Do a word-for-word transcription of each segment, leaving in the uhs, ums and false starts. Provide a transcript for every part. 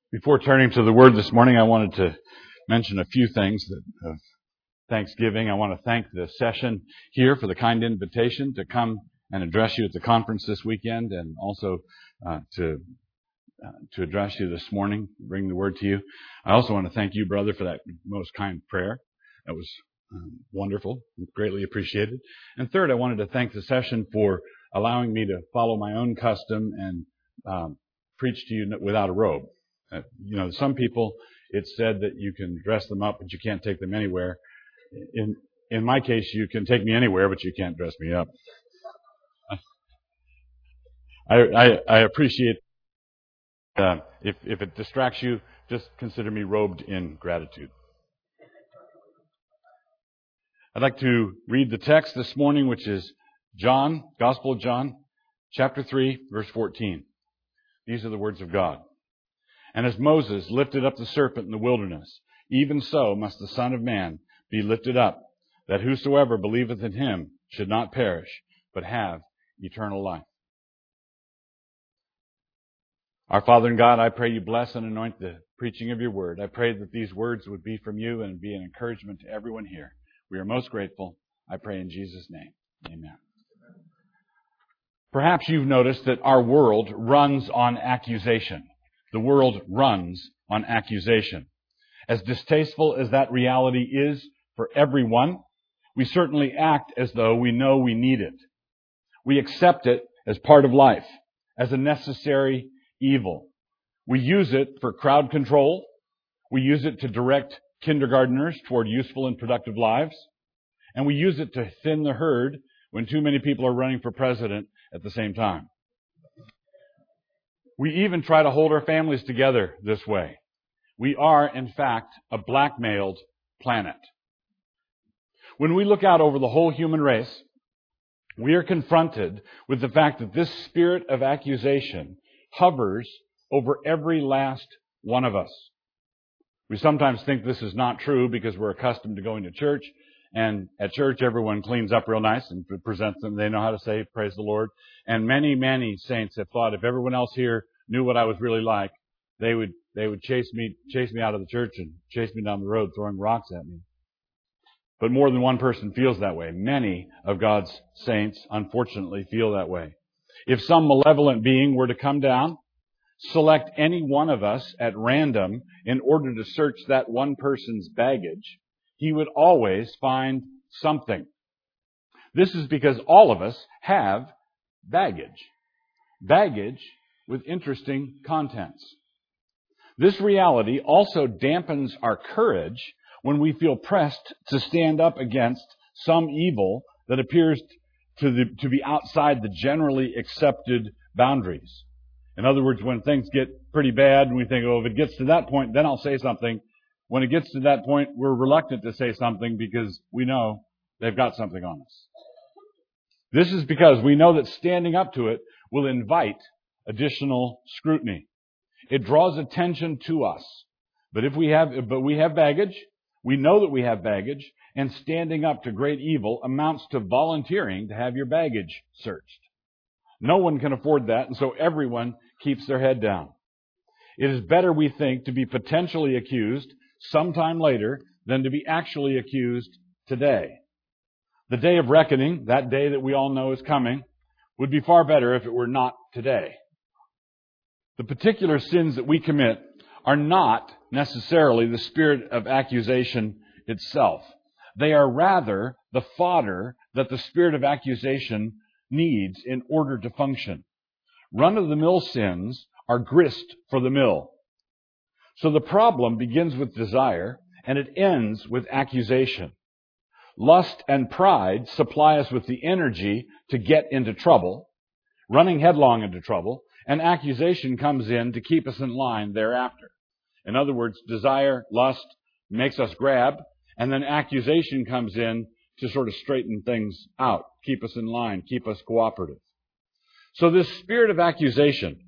Before turning to the Word this morning, I wanted to mention a few things that, of Thanksgiving. I want to thank the session here for the kind invitation to come and address you at the conference this weekend, and also uh, to uh, to address you this morning, bring the Word to you. I also want to thank you, brother, for that most kind prayer. That was um, wonderful, greatly appreciated. And third, I wanted to thank the session for allowing me to follow my own custom and um, preach to you without a robe. Uh, you know, some people, it's said that you can dress them up, but you can't take them anywhere. In in my case, you can take me anywhere, but you can't dress me up. I I, I appreciate. Uh, if if it distracts you, just consider me robed in gratitude. I'd like to read the text this morning, which is John, Gospel of John, chapter three, verse fourteen. These are the words of God. And as Moses lifted up the serpent in the wilderness, even so must the Son of Man be lifted up, that whosoever believeth in him should not perish, but have eternal life. Our Father and God, I pray you bless and anoint the preaching of your word. I pray that these words would be from you and be an encouragement to everyone here. We are most grateful. I pray in Jesus' name. Amen. Perhaps you've noticed that our world runs on accusation. The world runs on accusation. As distasteful as that reality is for everyone, we certainly act as though we know we need it. We accept it as part of life, as a necessary evil. We use it for crowd control. We use it to direct kindergartners toward useful and productive lives. And we use it to thin the herd when too many people are running for president at the same time. We even try to hold our families together this way. We are, in fact, a blackmailed planet. When we look out over the whole human race, we are confronted with the fact that this spirit of accusation hovers over every last one of us. We sometimes think this is not true because we're accustomed to going to church, and at church everyone cleans up real nice and presents them. They know how to say, praise the Lord. And many, many saints have thought if everyone else here knew what I was really like, they would they would chase me chase me out of the church and chase me down the road throwing rocks at me. But more than one person feels that way. Many of God's saints, unfortunately, feel that way. If some malevolent being were to come down, select any one of us at random in order to search that one person's baggage, he would always find something. This is because all of us have baggage. Baggage with interesting contents. This reality also dampens our courage when we feel pressed to stand up against some evil that appears to, the, to be outside the generally accepted boundaries. In other words, when things get pretty bad and we think, oh, if it gets to that point, then I'll say something. When it gets to that point, we're reluctant to say something because we know they've got something on us. This is because we know that standing up to it will invite additional scrutiny. It draws attention to us. But if we have, but we have baggage, we know that we have baggage, and standing up to great evil amounts to volunteering to have your baggage searched. No one can afford that, and so everyone keeps their head down. It is better, we think, to be potentially accused sometime later than to be actually accused today. The day of reckoning, that day that we all know is coming, would be far better if it were not today. The particular sins that we commit are not necessarily the spirit of accusation itself. They are rather the fodder that the spirit of accusation needs in order to function. Run-of-the-mill sins are grist for the mill. So the problem begins with desire, and it ends with accusation. Lust and pride supply us with the energy to get into trouble, running headlong into trouble, and accusation comes in to keep us in line thereafter. In other words, desire, lust makes us grab, and then accusation comes in to sort of straighten things out, keep us in line, keep us cooperative. So this spirit of accusation,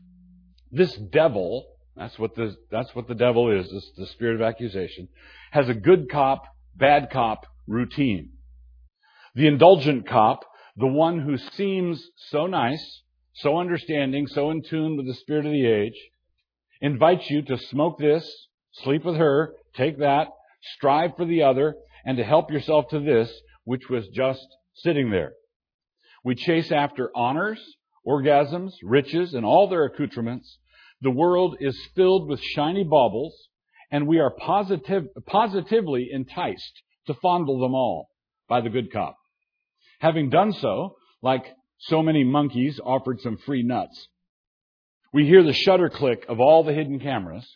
this devil, that's what the, that's what the devil is, this, the spirit of accusation, has a good cop, bad cop routine. The indulgent cop, the one who seems so nice, so understanding, so in tune with the spirit of the age, invites you to smoke this, sleep with her, take that, strive for the other, and to help yourself to this, which was just sitting there. We chase after honors, orgasms, riches, and all their accoutrements. The world is filled with shiny baubles, and we are positive, positively enticed to fondle them all by the good cop. Having done so, like so many monkeys offered some free nuts, we hear the shutter click of all the hidden cameras.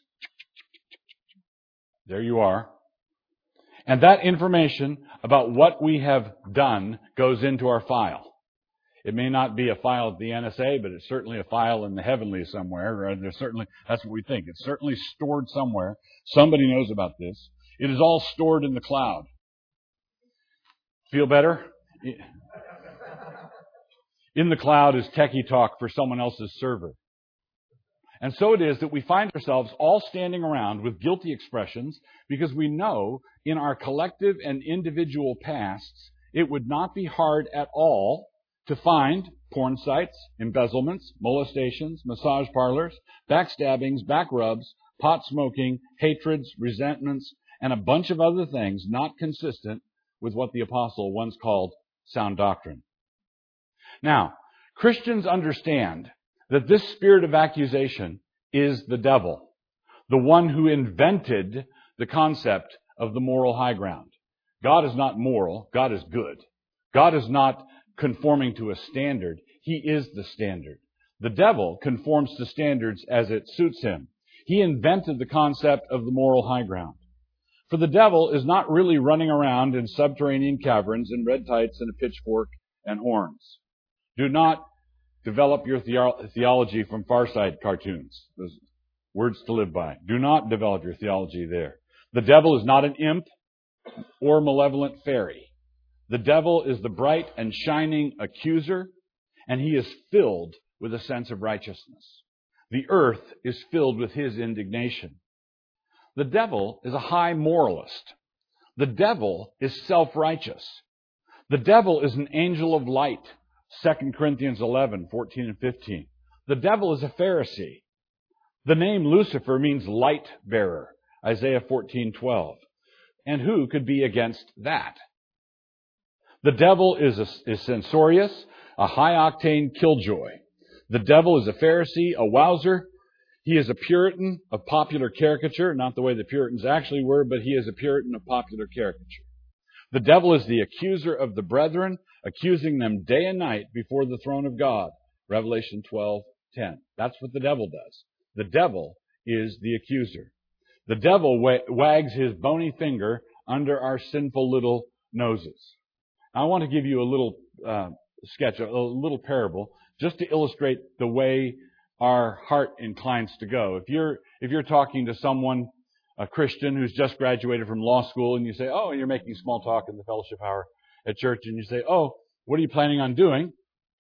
There you are. And that information about what we have done goes into our file. It may not be a file at the N S A, but it's certainly a file in the heavenly somewhere. Right? There's certainly, that's what we think. It's certainly stored somewhere. Somebody knows about this. It is all stored in the cloud. Feel better? In the cloud is techie talk for someone else's server. And so it is that we find ourselves all standing around with guilty expressions because we know in our collective and individual pasts it would not be hard at all to find porn sites, embezzlements, molestations, massage parlors, backstabbings, back rubs, pot smoking, hatreds, resentments, and a bunch of other things not consistent with what the apostle once called sound doctrine. Now, Christians understand that this spirit of accusation is the devil, the one who invented the concept of the moral high ground. God is not moral. God is good. God is not conforming to a standard. He is the standard. The devil conforms to standards as it suits him. He invented the concept of the moral high ground. For the devil is not really running around in subterranean caverns in red tights and a pitchfork and horns. Do not develop your theo- theology from Far Side cartoons. Those words to live by. Do not develop your theology there. The devil is not an imp or malevolent fairy. The devil is the bright and shining accuser, and he is filled with a sense of righteousness. The earth is filled with his indignation. The devil is a high moralist. The devil is self-righteous. The devil is an angel of light. Second Corinthians eleven, fourteen and fifteen. The devil is a Pharisee. The name Lucifer means light bearer. Isaiah fourteen, twelve. And who could be against that? The devil is, a, is censorious, a high-octane killjoy. The devil is a Pharisee, a wowser. He is a Puritan of popular caricature, not the way the Puritans actually were, but he is a Puritan of popular caricature. The devil is the accuser of the brethren, accusing them day and night before the throne of God. Revelation twelve, ten. That's what the devil does. The devil is the accuser. The devil wags his bony finger under our sinful little noses. I want to give you a little uh, sketch, a little parable, just to illustrate the way our heart inclines to go. If you're if you're talking to someone, a Christian who's just graduated from law school, and you say, "Oh," and you're making small talk in the fellowship hour at church, and you say, "Oh, what are you planning on doing?"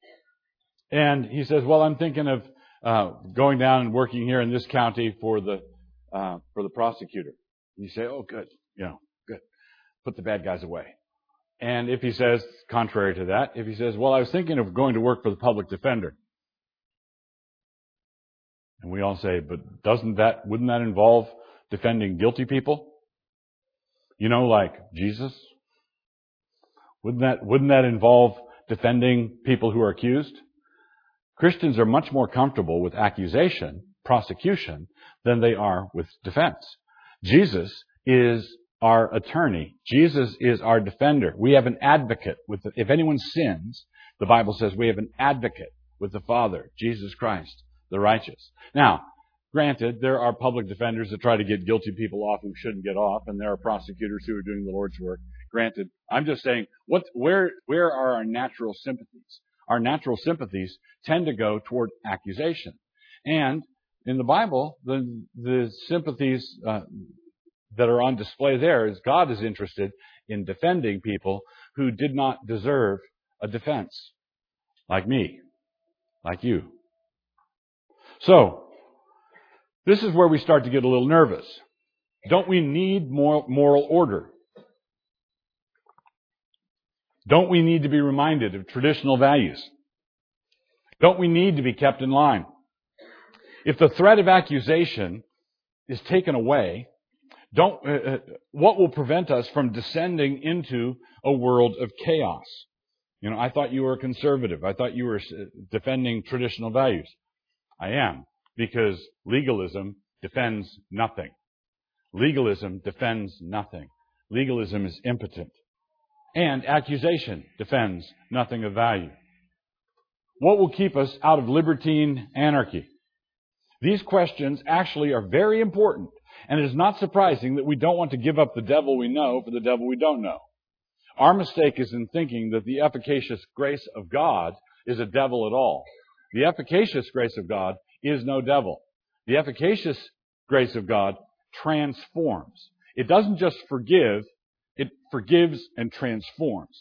And he says, "Well, I'm thinking of uh, going down and working here in this county for the uh, for the prosecutor." And you say, "Oh, good, you know, good. Put the bad guys away." And if he says, contrary to that, if he says, "Well, I was thinking of going to work for the public defender," and we all say, "But doesn't that wouldn't that involve defending guilty people? You know, like Jesus? Wouldn't that wouldn't that involve defending people who are accused?" Christians are much more comfortable with accusation, prosecution, than they are with defense. Jesus is our attorney. Jesus is our defender. We have an advocate with the, if anyone sins, the Bible says we have an advocate with the Father, Jesus Christ, the righteous. Now, granted, there are public defenders that try to get guilty people off who shouldn't get off, and there are prosecutors who are doing the Lord's work. Granted, I'm just saying, what, where, where are our natural sympathies? Our natural sympathies tend to go toward accusation. And in the Bible, the, the sympathies uh, that are on display there is God is interested in defending people who did not deserve a defense. Like me. Like you. So, this is where we start to get a little nervous. Don't we need more moral order? Don't we need to be reminded of traditional values? Don't we need to be kept in line? If the threat of accusation is taken away, don't, uh, what will prevent us from descending into a world of chaos? You know, I thought you were a conservative. I thought you were defending traditional values. I am, because legalism defends nothing. Legalism defends nothing. Legalism is impotent. And accusation defends nothing of value. What will keep us out of libertine anarchy? These questions actually are very important, and it is not surprising that we don't want to give up the devil we know for the devil we don't know. Our mistake is in thinking that the efficacious grace of God is a devil at all. The efficacious grace of God is no devil. The efficacious grace of God transforms. It doesn't just forgive, it forgives and transforms.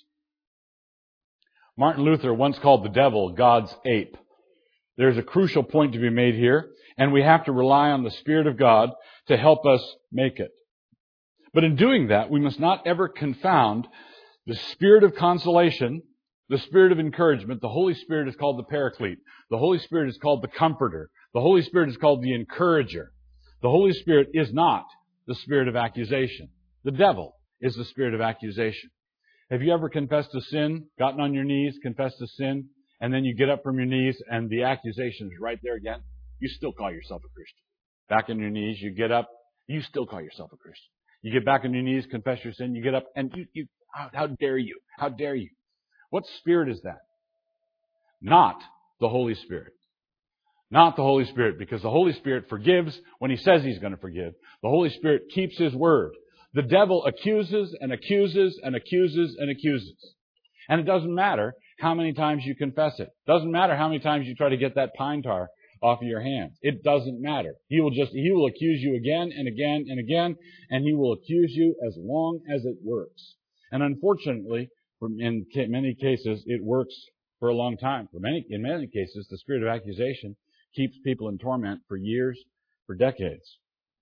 Martin Luther once called the devil God's ape. There's a crucial point to be made here, and we have to rely on the Spirit of God to help us make it. But in doing that, we must not ever confound the Spirit of consolation, the Spirit of encouragement. The Holy Spirit is called the Paraclete. The Holy Spirit is called the Comforter. The Holy Spirit is called the Encourager. The Holy Spirit is not the spirit of accusation. The devil is the spirit of accusation. Have you ever confessed a sin, gotten on your knees, confessed a sin, and then you get up from your knees and the accusation is right there again? You still call yourself a Christian. Back on your knees, you get up, you still call yourself a Christian. You get back on your knees, confess your sin, you get up, and you, you how, how dare you? How dare you? What spirit is that? Not the Holy Spirit. Not the Holy Spirit, because the Holy Spirit forgives when He says He's going to forgive. The Holy Spirit keeps His word. The devil accuses and accuses and accuses and accuses. And it doesn't matter how many times you confess it. It doesn't matter how many times you try to get that pine tar off of your hands. It doesn't matter. He will just, he will accuse you again and again and again, and he will accuse you as long as it works. And unfortunately, in many cases, it works for a long time. For many, in many cases, the spirit of accusation keeps people in torment for years, for decades.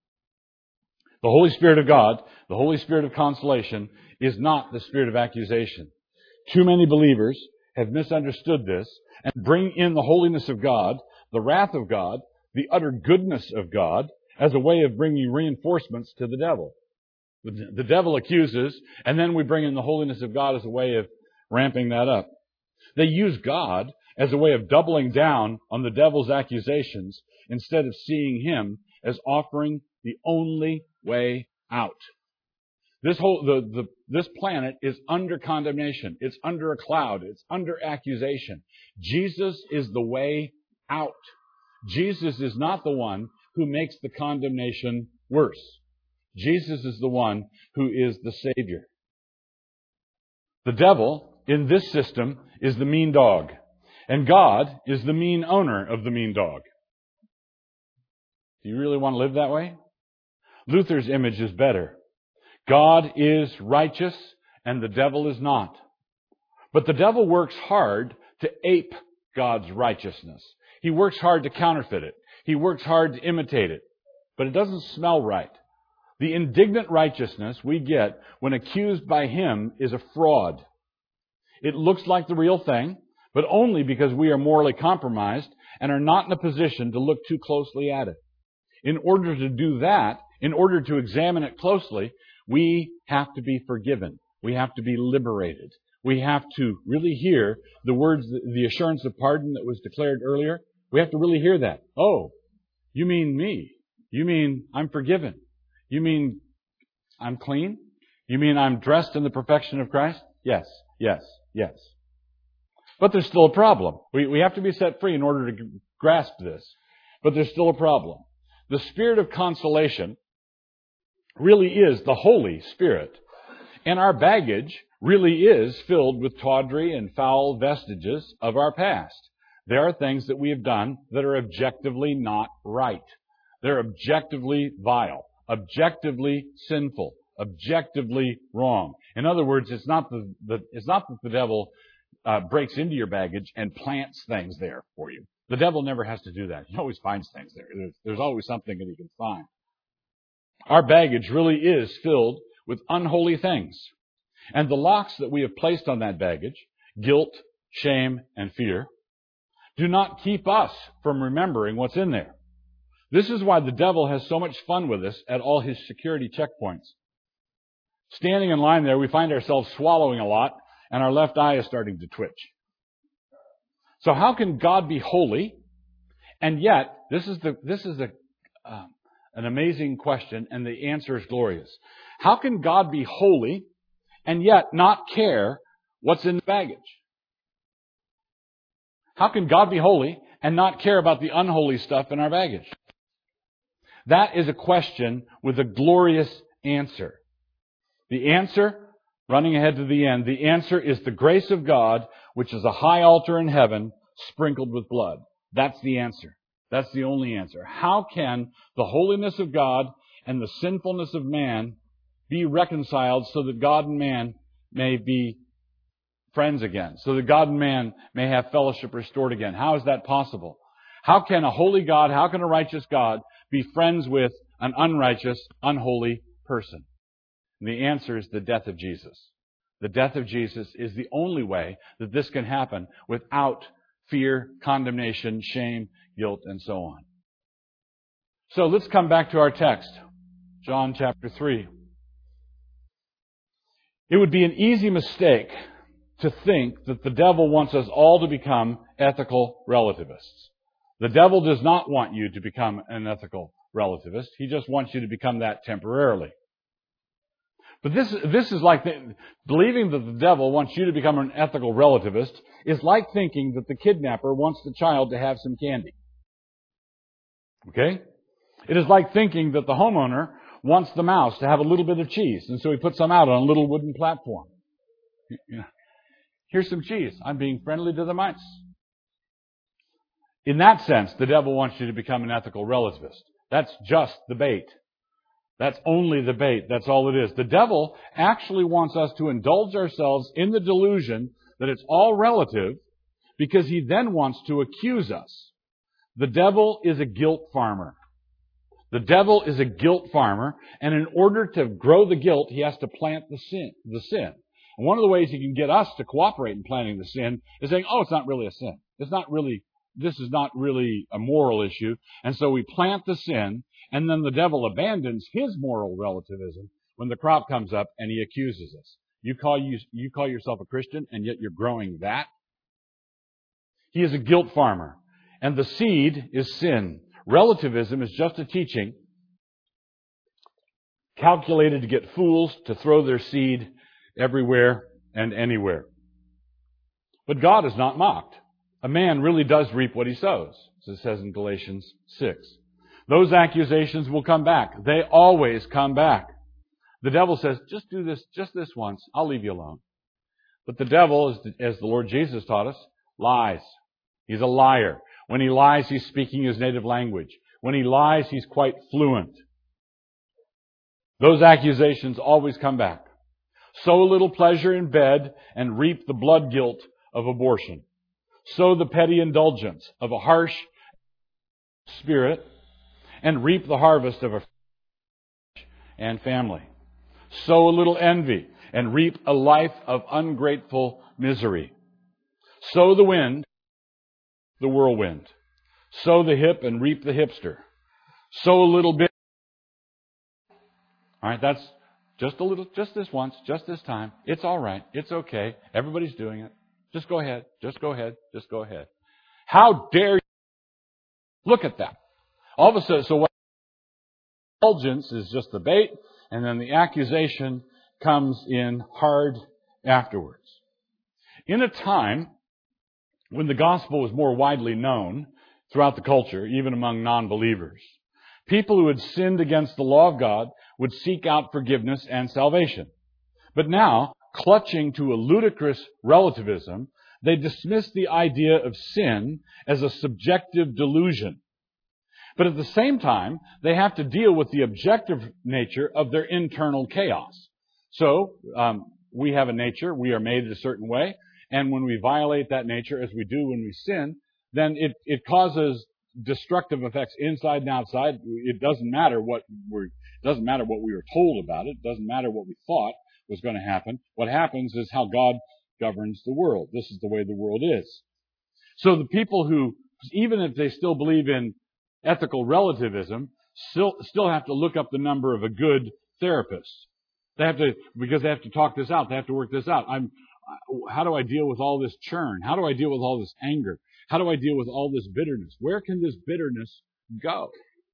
The Holy Spirit of God, the Holy Spirit of consolation, is not the spirit of accusation. Too many believers have misunderstood this and bring in the holiness of God, the wrath of God, the utter goodness of God, as a way of bringing reinforcements to the devil. The, the devil accuses, and then we bring in the holiness of God as a way of ramping that up. They use God as a way of doubling down on the devil's accusations instead of seeing Him as offering the only way out. This whole, the, the, this planet is under condemnation. It's under a cloud. It's under accusation. Jesus is the way out. Jesus is not the one who makes the condemnation worse. Jesus is the one who is the Savior. The devil in this system is the mean dog, and God is the mean owner of the mean dog. Do you really want to live that way? Luther's image is better. God is righteous and the devil is not. But the devil works hard to ape God's righteousness. He works hard to counterfeit it. He works hard to imitate it. But it doesn't smell right. The indignant righteousness we get when accused by him is a fraud. It looks like the real thing, but only because we are morally compromised and are not in a position to look too closely at it. In order to do that, in order to examine it closely, we have to be forgiven. We have to be liberated. We have to really hear the words, the assurance of pardon that was declared earlier. We have to really hear that. Oh, you mean me? You mean I'm forgiven? You mean I'm clean? You mean I'm dressed in the perfection of Christ? Yes, yes, yes. But there's still a problem. We, we have to be set free in order to grasp this. But there's still a problem. The spirit of consolation really is the Holy Spirit. And our baggage really is filled with tawdry and foul vestiges of our past. There are things that we have done that are objectively not right. They're objectively vile, objectively sinful, objectively wrong. In other words, it's not the, the it's not that the devil uh, breaks into your baggage and plants things there for you. The devil never has to do that. He always finds things there. There's, there's always something that he can find. Our baggage really is filled with unholy things. And the locks that we have placed on that baggage, guilt, shame, and fear, do not keep us from remembering what's in there. This is why the devil has so much fun with us at all his security checkpoints. Standing in line there, we find ourselves swallowing a lot, and our left eye is starting to twitch. So how can God be holy? And yet, this is the this is a uh, an amazing question, and the answer is glorious. How can God be holy and yet not care what's in the baggage? How can God be holy and not care about the unholy stuff in our baggage? That is a question with a glorious answer. The answer, running ahead to the end, the answer is the grace of God, which is a high altar in heaven, sprinkled with blood. That's the answer. That's the only answer. How can the holiness of God and the sinfulness of man be reconciled so that God and man may be friends again, so that God and man may have fellowship restored again? How is that possible? How can a holy God, how can a righteous God be friends with an unrighteous, unholy person? And the answer is the death of Jesus. The death of Jesus is the only way that this can happen without fear, condemnation, shame, guilt, and so on. So let's come back to our text, John chapter three. It would be an easy mistake to think that the devil wants us all to become ethical relativists. The devil does not want you to become an ethical relativist. He just wants you to become that temporarily. But this, this is like the, believing that the devil wants you to become an ethical relativist is like thinking that the kidnapper wants the child to have some candy. Okay? It is like thinking that the homeowner wants the mouse to have a little bit of cheese, and so he puts some out on a little wooden platform. You know, here's some cheese. I'm being friendly to the mice. In that sense, the devil wants you to become an ethical relativist. That's just the bait. That's only the bait. That's all it is. The devil actually wants us to indulge ourselves in the delusion that it's all relative, because he then wants to accuse us. The devil is a guilt farmer. The devil is a guilt farmer, and in order to grow the guilt, he has to plant the sin. The sin. And one of the ways he can get us to cooperate in planting the sin is saying, oh, it's not really a sin. It's not really, this is not really a moral issue. And so we plant the sin, and then the devil abandons his moral relativism when the crop comes up and he accuses us. You call you, you call yourself a Christian, and yet you're growing that? He is a guilt farmer. And the seed is sin. Relativism is just a teaching calculated to get fools to throw their seed everywhere and anywhere. But God is not mocked. A man really does reap what he sows, as it says in Galatians six. Those accusations will come back. They always come back. The devil says, just do this, just this once. I'll leave you alone. But the devil, as the, as the Lord Jesus taught us, lies. He's a liar. When he lies, he's speaking his native language. When he lies, he's quite fluent. Those accusations always come back. Sow a little pleasure in bed and reap the blood guilt of abortion. Sow the petty indulgence of a harsh spirit and reap the harvest of a and family. Sow a little envy and reap a life of ungrateful misery. Sow the wind, the whirlwind. Sow the hip and reap the hipster. Sow a little bit. All right, that's just a little, just this once, just this time. It's all right. It's okay. Everybody's doing it. Just go ahead. Just go ahead. Just go ahead. How dare you? Look at that. All of a sudden, so what? Indulgence is just the bait, and then the accusation comes in hard afterwards. In a time when the gospel was more widely known throughout the culture, even among non-believers, people who had sinned against the law of God would seek out forgiveness and salvation. But now, clutching to a ludicrous relativism, they dismiss the idea of sin as a subjective delusion. But at the same time, they have to deal with the objective nature of their internal chaos. So, um, we have a nature, we are made a certain way, and when we violate that nature, as we do when we sin, then it, it causes destructive effects inside and outside. It doesn't matter what we're, it doesn't matter what we were told about it. It doesn't matter what we thought was going to happen. What happens is how God governs the world. This is the way the world is. So the people who, even if they still believe in ethical relativism still still have to look up the number of a good therapist. They have to, because they have to talk this out. They have to work this out. I'm, how do I deal with all this churn? How do I deal with all this anger? How do I deal with all this bitterness? Where can this bitterness go?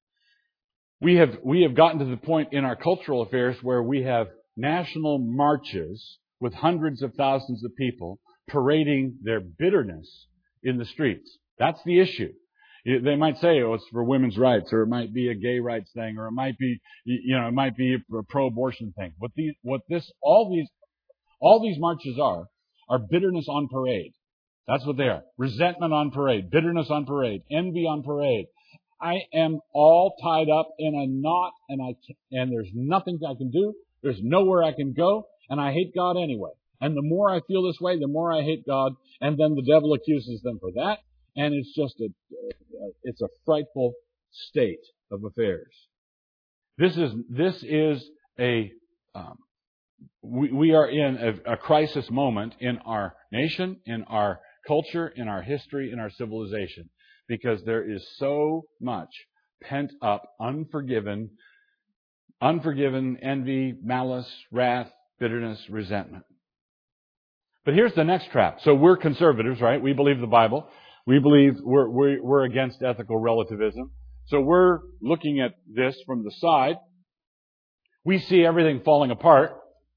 We have, we have gotten to the point in our cultural affairs where we have national marches with hundreds of thousands of people parading their bitterness in the streets. That's the issue. They might say, oh, it's for women's rights, or it might be a gay rights thing, or it might be, you know, it might be a pro-abortion thing. What these, what this, all these, all these marches are, are bitterness on parade. That's what they are. Resentment on parade, bitterness on parade, envy on parade. I am all tied up in a knot, and I can, and there's nothing I can do. There's nowhere I can go, and I hate God anyway. And the more I feel this way, the more I hate God, and then the devil accuses them for that. And it's just a, it's a frightful state of affairs. This is, this is a, um, we, we are in a, a crisis moment in our nation, in our culture, in our history, in our civilization, because there is so much pent up, unforgiven, unforgiven envy, malice, wrath, bitterness, resentment. But here's the next trap. So we're conservatives, right? We believe the Bible. We believe we're, we're, we're against ethical relativism. So we're looking at this from the side. We see everything falling apart.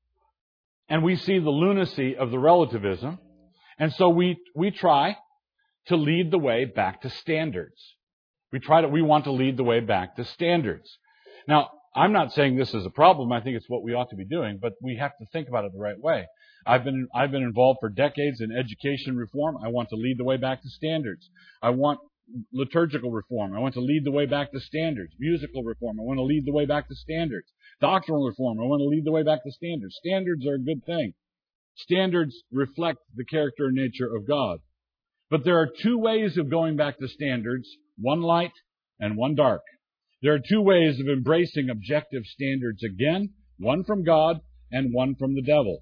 And we see the lunacy of the relativism. And so we, we try to lead the way back to standards. We try to, we want to lead the way back to standards. Now, I'm not saying this is a problem. I think it's what we ought to be doing, but we have to think about it the right way. I've been, I've been involved for decades in education reform. I want to lead the way back to standards. I want liturgical reform. I want to lead the way back to standards. Musical reform. I want to lead the way back to standards. Doctrinal reform. I want to lead the way back to standards. Standards are a good thing. Standards reflect the character and nature of God. But there are two ways of going back to standards, one light and one dark. There are two ways of embracing objective standards again, one from God and one from the devil.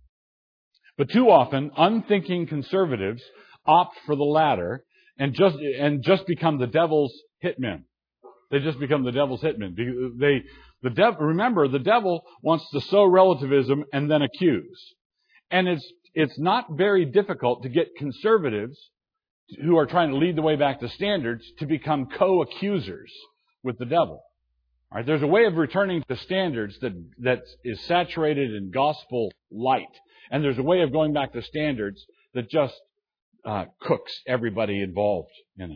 But too often, unthinking conservatives opt for the latter and just and just become the devil's hitmen. They just become the devil's hitmen. They, the dev, remember, the devil wants to sow relativism and then accuse. And it's it's not very difficult to get conservatives who are trying to lead the way back to standards to become co-accusers with the devil. All right, there's a way of returning to standards that that is saturated in gospel light. And there's a way of going back to standards that just uh, cooks everybody involved in it.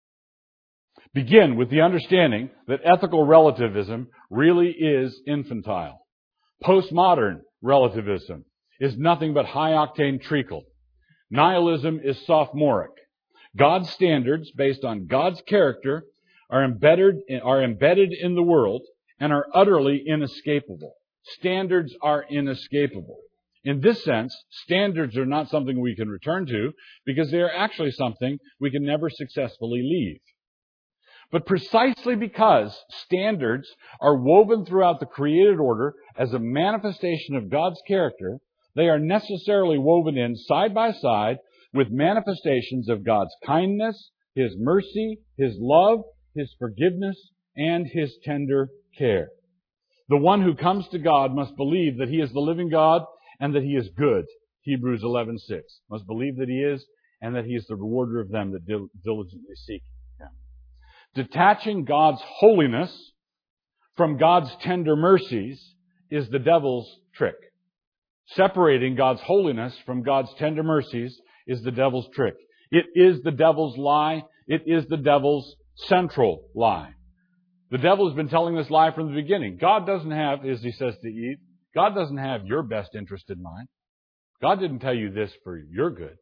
Begin with the understanding that ethical relativism really is infantile. Postmodern relativism is nothing but high-octane treacle. Nihilism is sophomoric. God's standards, based on God's character, are embedded, are embedded in the world and are utterly inescapable. Standards are inescapable. In this sense, standards are not something we can return to because they are actually something we can never successfully leave. But precisely because standards are woven throughout the created order as a manifestation of God's character, they are necessarily woven in side by side with manifestations of God's kindness, His mercy, His love, His forgiveness, and His tender care. The one who comes to God must believe that He is the living God and that He is good. Hebrews eleven six. Must believe that He is and that He is the rewarder of them that dil- diligently seek Him. Detaching God's holiness from God's tender mercies is the devil's trick. Separating God's holiness from God's tender mercies is the devil's trick. It is the devil's lie. It is the devil's central lie. The devil has been telling this lie from the beginning. God doesn't have, as he says to Eve, God doesn't have your best interest in mind. God didn't tell you this for your good.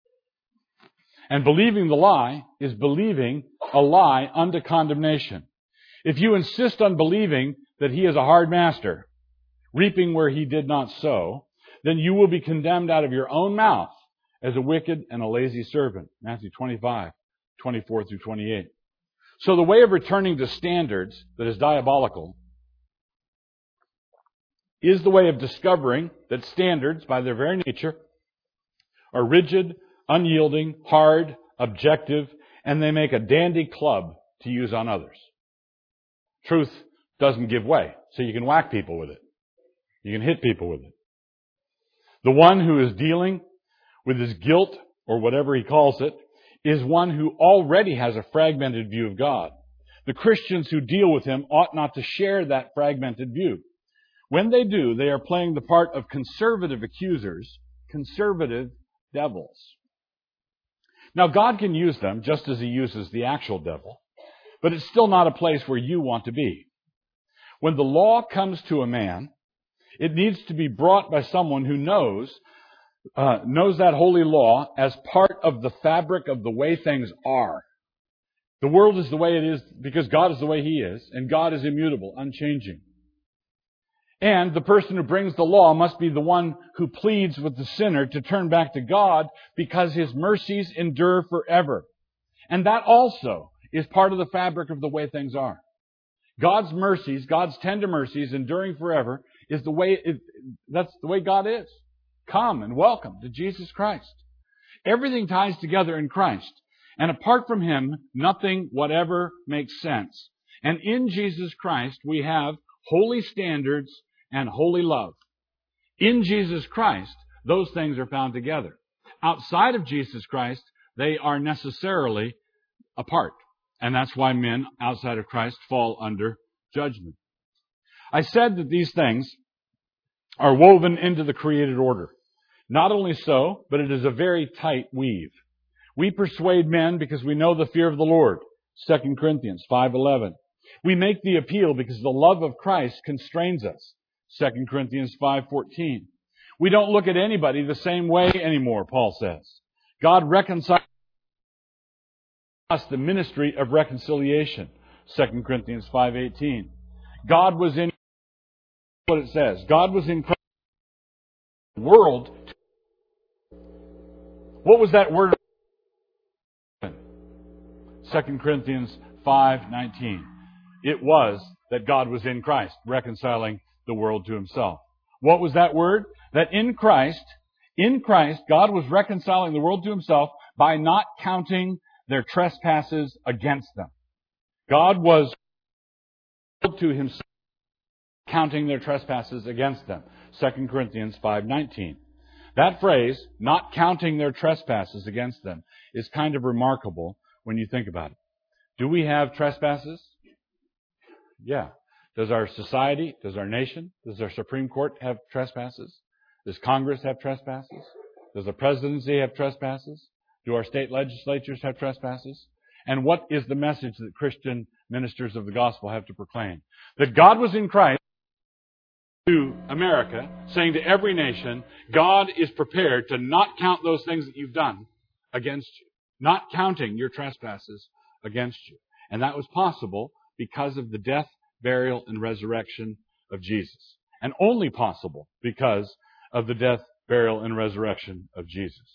And believing the lie is believing a lie unto condemnation. If you insist on believing that He is a hard master, reaping where He did not sow, then you will be condemned out of your own mouth as a wicked and a lazy servant. Matthew twenty-five, twenty-four through twenty-eight. So the way of returning to standards that is diabolical is the way of discovering that standards, by their very nature, are rigid, unyielding, hard, objective, and they make a dandy club to use on others. Truth doesn't give way, so you can whack people with it. You can hit people with it. The one who is dealing with his guilt, or whatever he calls it, is one who already has a fragmented view of God. The Christians who deal with him ought not to share that fragmented view. When they do, they are playing the part of conservative accusers, conservative devils. Now, God can use them just as he uses the actual devil, but it's still not a place where you want to be. When the law comes to a man, it needs to be brought by someone who knows uh, knows that holy law as part of the fabric of the way things are. The world is the way it is because God is the way he is, and God is immutable, unchanging. And the person who brings the law must be the one who pleads with the sinner to turn back to God because his mercies endure forever. And that also is part of the fabric of the way things are. God's mercies, God's tender mercies enduring forever is the way, it, that's the way God is. Come and welcome to Jesus Christ. Everything ties together in Christ. And apart from him, nothing whatever makes sense. And in Jesus Christ, we have holy standards and holy love. In Jesus Christ, those things are found together. Outside of Jesus Christ, they are necessarily apart. And that's why men outside of Christ fall under judgment. I said that these things are woven into the created order. Not only so, but it is a very tight weave. We persuade men because we know the fear of the Lord. Second Corinthians five eleven. We make the appeal because the love of Christ constrains us. Second Corinthians five fourteen. We don't look at anybody the same way anymore, Paul says. God reconciles us the ministry of reconciliation. Second Corinthians five eighteen. God was in what it says. God was in Christ. The world. What was that word? Second Corinthians five nineteen. It was that God was in Christ, reconciling the world to himself. What was that word? That in Christ, in Christ, God was reconciling the world to himself by not counting their trespasses against them. God was to himself, counting their trespasses against them. Second Corinthians five nineteen. That phrase, not counting their trespasses against them, is kind of remarkable when you think about it. Do we have trespasses? Yeah. Does our society, does our nation, does our Supreme Court have trespasses? Does Congress have trespasses? Does the presidency have trespasses? Do our state legislatures have trespasses? And what is the message that Christian ministers of the gospel have to proclaim? That God was in Christ to America, saying to every nation, God is prepared to not count those things that you've done against you. Not counting your trespasses against you. And that was possible because of the death, burial, and resurrection of Jesus. And only possible because of the death, burial, and resurrection of Jesus.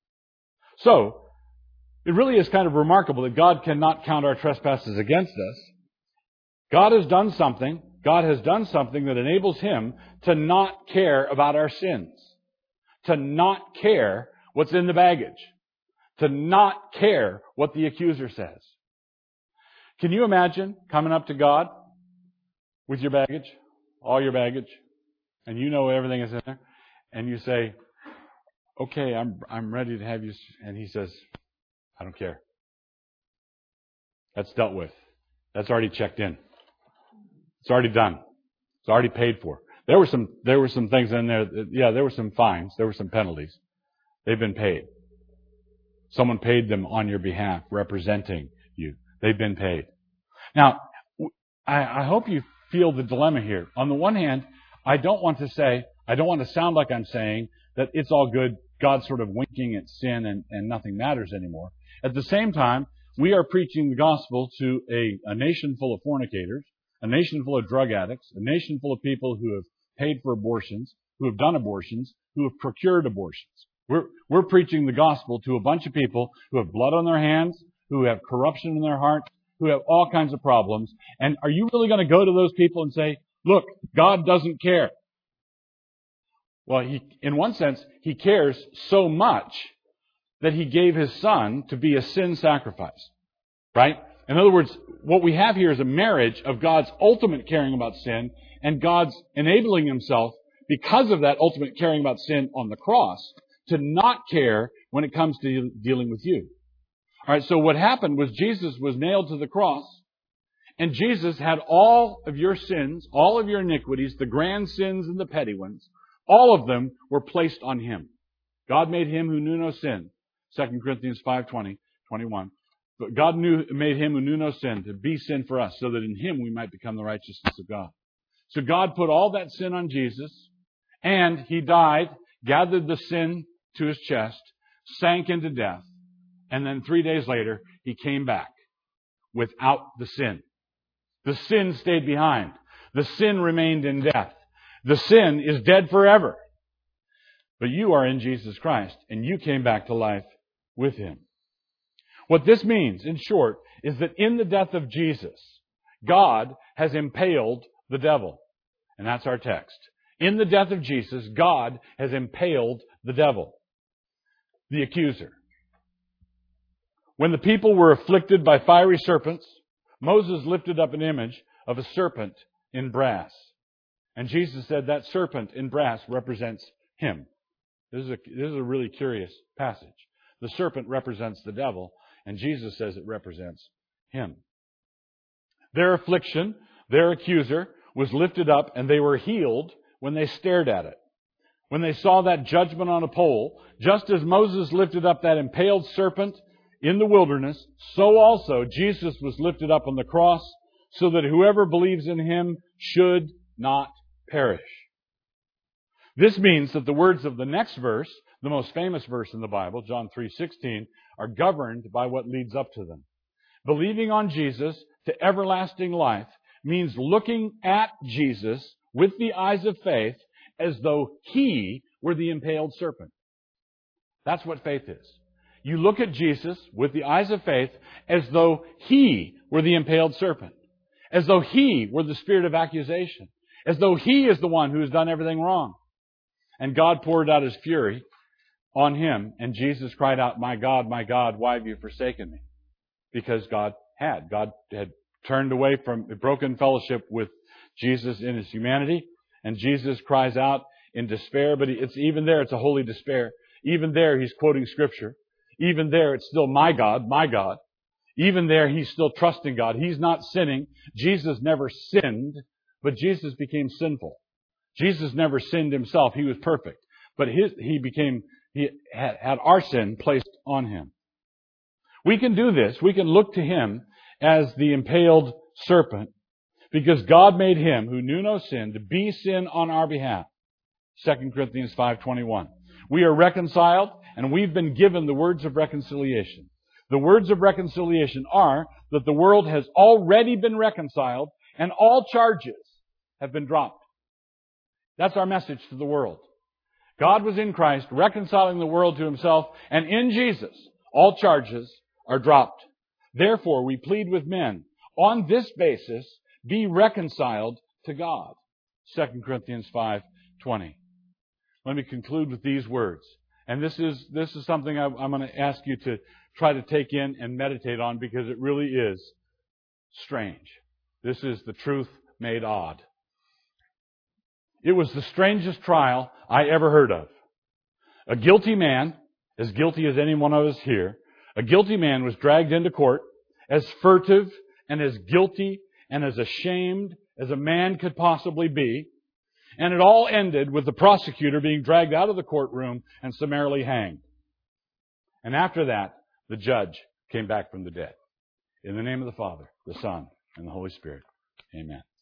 So, it really is kind of remarkable that God cannot count our trespasses against us. God has done something, God has done something that enables him to not care about our sins. To not care what's in the baggage. To not care what the accuser says. Can you imagine coming up to God with your baggage, all your baggage, and you know everything is in there, and you say, okay, I'm I'm ready to have you, and he says, I don't care. That's dealt with. That's already checked in. It's already done. It's already paid for. There were some there were some things in there, that, yeah, there were some fines, there were some penalties. They've been paid. Someone paid them on your behalf, representing you. They've been paid. Now, I, I hope you feel the dilemma here. On the one hand, I don't want to say, I don't want to sound like I'm saying that it's all good, God's sort of winking at sin and, and nothing matters anymore. At the same time, we are preaching the gospel to a, a nation full of fornicators, a nation full of drug addicts, a nation full of people who have paid for abortions, who have done abortions, who have procured abortions. We're, we're preaching the gospel to a bunch of people who have blood on their hands, who have corruption in their heart, who have all kinds of problems. And are you really going to go to those people and say, look, God doesn't care? Well, he, in one sense, he cares so much that he gave his son to be a sin sacrifice. Right? In other words, what we have here is a marriage of God's ultimate caring about sin and God's enabling himself, because of that ultimate caring about sin on the cross, to not care when it comes to dealing with you. All right, so what happened was Jesus was nailed to the cross, and Jesus had all of your sins, all of your iniquities, the grand sins and the petty ones, all of them were placed on him. God made him who knew no sin. Second Corinthians five twenty, twenty-one. But God knew, made him who knew no sin to be sin for us, so that in him we might become the righteousness of God. So God put all that sin on Jesus, and he died, gathered the sin to his chest, sank into death, and then three days later, he came back without the sin. The sin stayed behind. The sin remained in death. The sin is dead forever. But you are in Jesus Christ, and you came back to life with him. What this means, in short, is that in the death of Jesus, God has impaled the devil. And that's our text. In the death of Jesus, God has impaled the devil, the accuser. When the people were afflicted by fiery serpents, Moses lifted up an image of a serpent in brass. And Jesus said that serpent in brass represents him. This is a, this is a really curious passage. The serpent represents the devil, and Jesus says it represents him. Their affliction, their accuser, was lifted up, and they were healed when they stared at it. When they saw that judgment on a pole, just as Moses lifted up that impaled serpent in the wilderness, so also Jesus was lifted up on the cross, so that whoever believes in him should not perish. This means that the words of the next verse, the most famous verse in the Bible, John three sixteen, are governed by what leads up to them. Believing on Jesus to everlasting life means looking at Jesus with the eyes of faith as though he were the impaled serpent. That's what faith is. You look at Jesus with the eyes of faith as though he were the impaled serpent, as though he were the spirit of accusation, as though he is the one who has done everything wrong. And God poured out his fury on him, and Jesus cried out, "My God, my God, why have you forsaken me?" Because God had. God had turned away from, broken fellowship with Jesus in his humanity, and Jesus cries out in despair, but it's even there, it's a holy despair. Even there, he's quoting Scripture. Even there, it's still my God, my God. Even there, he's still trusting God. He's not sinning. Jesus never sinned, but Jesus became sinful. Jesus never sinned himself. He was perfect. But his, he became, he had, had our sin placed on him. We can do this. We can look to him as the impaled serpent, because God made him who knew no sin to be sin on our behalf. Second Corinthians five twenty-one. We are reconciled, and we've been given the words of reconciliation. The words of reconciliation are that the world has already been reconciled, and all charges have been dropped. That's our message to the world. God was in Christ, reconciling the world to himself, and in Jesus, all charges are dropped. Therefore, we plead with men, on this basis, be reconciled to God. Second Corinthians five twenty. Let me conclude with these words. And this is this is something I, I'm going to ask you to try to take in and meditate on, because it really is strange. This is the truth made odd. It was the strangest trial I ever heard of. A guilty man, as guilty as any one of us here, a guilty man was dragged into court, as furtive and as guilty and as ashamed as a man could possibly be. And it all ended with the prosecutor being dragged out of the courtroom and summarily hanged. And after that, the judge came back from the dead. In the name of the Father, the Son, and the Holy Spirit. Amen.